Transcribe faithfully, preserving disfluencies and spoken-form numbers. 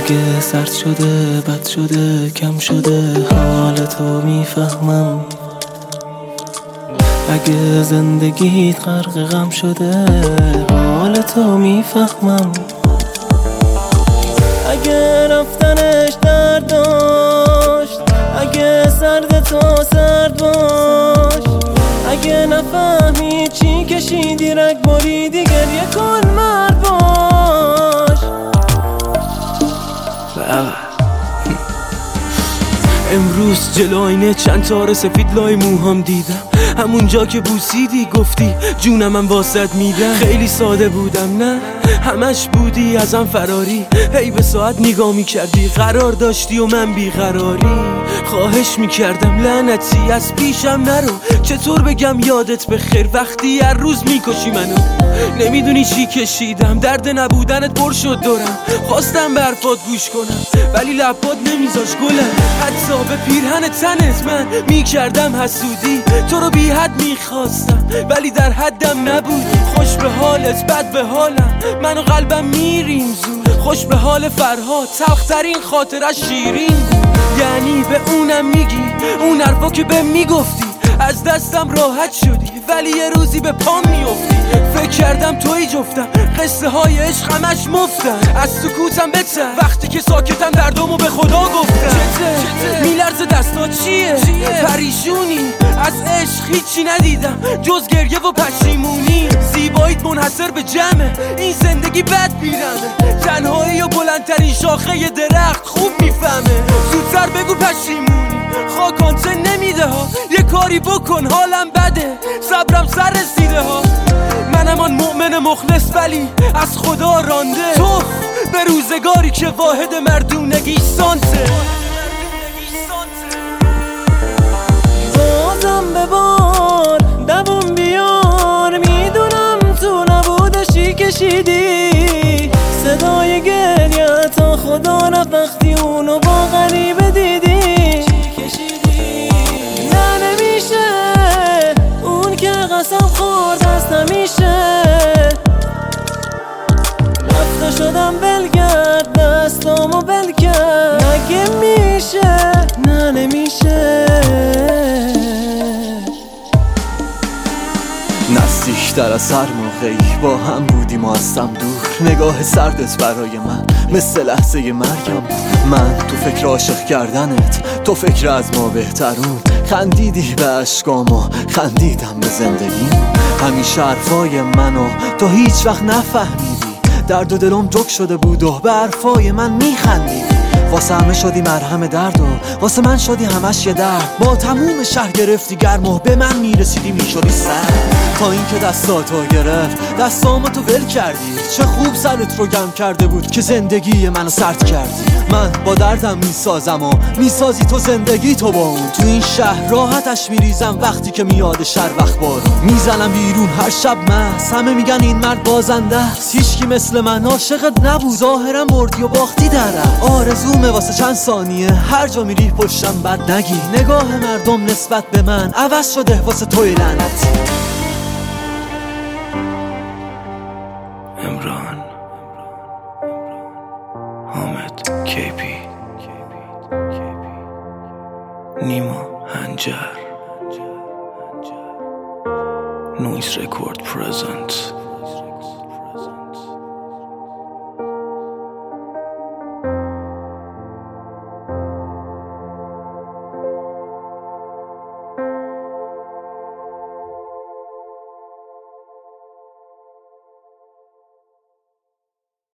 اگه سرد شده بد شده کم شده حال تو میفهمم، اگه زندگیت غرق غم شده حال تو میفهمم، اگه رفتنش درد داشت اگه سرد تو سرد باش، اگه نفهمی چی کشیدی رگ بریدی گریه کن مرد باش. امروز جلو آینه چند تار سفید لای موهام دیدم، همون جا که بوسیدی گفتی جونم من واسط میدم. خیلی ساده بودم نه همش بودی ازم فراری، هی به ساعت نگاه میکردی قرار داشتی و من بیقراری. خواهش میکردم لعنتی از پیشم نرو، چطور بگم یادت بخیر وقتی هر روز میکشی منو. نمیدونی چی کشیدم، درد نبودنت پر شد دورم، خواستم به حرفات گوش کنم ولی لبات نمیذاش گلم. حتی به پیرهن تنت من میکردم حسودی، تو رو بی حد میخواستم ولی در حدم نبودی. خوش به حالت بد به حالم، من و قلبم میریم زود. خوش به حال فرهاد تلخترین خاطرش شیرین بود. یعنی به اونم میگی اون حرفا که به میگفتی از دستم راحت شدی ولی یه روزی به پام میافتی. فکر کردم توی جفتم، قصه های عشق همش مفتم، از سکوتم بتر وقتی که ساکتم دردمو به خدا گفتم. میلرزه دستات چیه؟ پریشونی از عشق هیچی ندیدم جز گریه و پشیمونی. زیباییت منحصر به جمعه، این زندگی بد میرمه، تنهایی و بلندترین شاخه ی درخت خوب میفهمه. زودتر بگو پشیمونی خاکانته نمیده ها، یه کاری بکن حالم بده صبرم سر رسیده ها. منم آن مؤمن مخلص ولی از خدا رانده، تو به روزگاری که واحد مردونگی سانته. بازم به بار دوم بیار، میدونم تو نبودشی کشیدی صدای گریه تا خدا رفت وقتی اونو با غریبه دیدی. نه نمیشه اون که قسم خورد هست نمیشه، رفته شدم بلگرد دستامو بل کرد نگه میشه. نه نمیشه نزدیکتر از هر موقعی با هم بودیم و ازم دور، نگاه سردت برای من مثل لحظه مرگم. من تو فکر عاشق کردنت، تو فکر از ما بهترون، خندیدی به عشقامو خندیدم به زندگی. همیشه حرفای منو تو هیچ وقت نفهمیدی، درد و دلم جک شده بود و به حرفای من میخندیدی. واسه همه شدی مرهم درد و واسه من شدی همش یه درد. با تموم شهر گرفتی گرم و به من میرسیدی میشدی سرد، تا اینکه دستاتو گرفت دستامو تو ول کردی. چه خوب سرت رو گم کرده بود که زندگی منو سرد کردی. من با دردم میسازم و میسازی تو زندگی تو با اون. تو این شهر راحتش میریزم وقتی که میاد شهر وقت بارون. میزنم بیرون هر شب مست، همه میگن این مرد بازنده است. هیچکی مثل من عاشقت نبود، ظاهرا مردی و باختی درم. آرزومه واسه چند ثانیه هر جا میری پشتم بد نگی. نگاه مردم نسبت به من عوض شده واسه توی لعنتی. امران حامد کیپی نیما هنجر نویس رکورد پرزنت.